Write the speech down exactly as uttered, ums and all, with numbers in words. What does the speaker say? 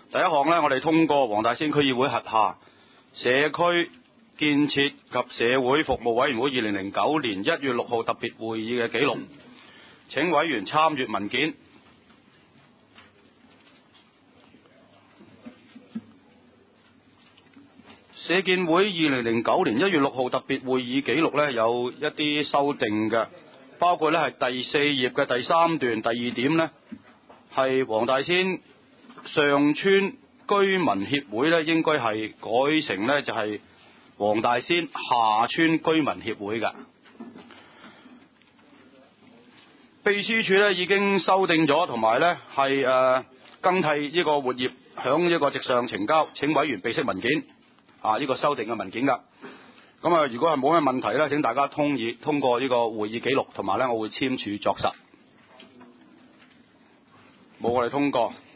第一項呢，我哋通過黃大仙區議會轄下社區建設及社會服務委員會二零零九年一月六號特別會議嘅記錄，請委員參閱文件。社建會二零零九年一月六號特別會議記錄呢，有一啲修訂嘅，包括呢係第四頁嘅第三段第二點呢，係黃大仙上村居民協會呢應該係改成呢就係黃大仙下村居民協會嘅。秘書處呢已經修訂咗，同埋呢係誒更替呢個活頁響呢個直上呈交，請委員備悉文件。啊！呢、這個修訂嘅文件㗎，咁啊，如果係冇咩問題咧，請大家通議通過呢個會議記錄，同埋咧，我會簽署作實。冇，我哋通過。